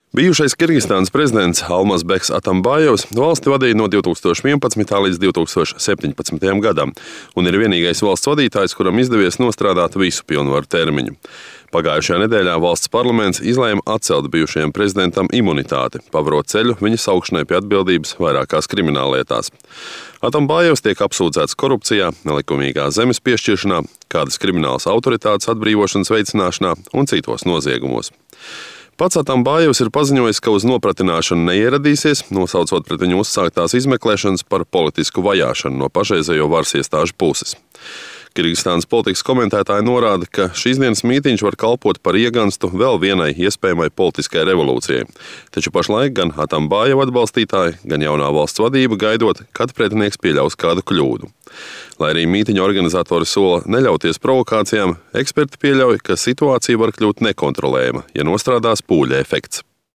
Bijušais Kirgistānas prezidents Almazbeks Atambājevs valsti vadīja no 2011. līdz 2017. gadam un ir vienīgais valsts vadītājs, kuram izdevies nostrādāt visu pilnvaru termiņu. Pagājušajā nedēļā valsts parlaments izlēma atcelt bijušajam prezidentam imunitāti, pavarot ceļu viņa saukšanai pie atbildības vairākās krimināllietās. Atambājevs tiek apsūdzēts korupcijā, nelikumīgā zemes piešķiršanā, kādas kriminālas autoritātes atbrīvošanas veicināšanā un citos noziegumos. Pats Atambājevs ir paziņojis, ka uz nopratināšanu neieradīsies, nosaucot pret viņu uzsāktās izmeklēšanas par politisku vajāšanu no pašreizējo varas iestāžu puses. Kirgistānas politikas komentētāji norāda, ka šīs dienas mītiņš var kalpot par ieganstu vēl vienai iespējamai politiskai revolūcijai. Taču pašlaik gan Atambājeva atbalstītāji, gan jaunā valsts vadība gaidot, kad pretinieks pieļaus kādu kļūdu. Lai arī mītiņa organizatori sola neļauties provokācijām, eksperti pieļauj, ka situācija var kļūt nekontrolējama, ja nostrādās pūļa efekts.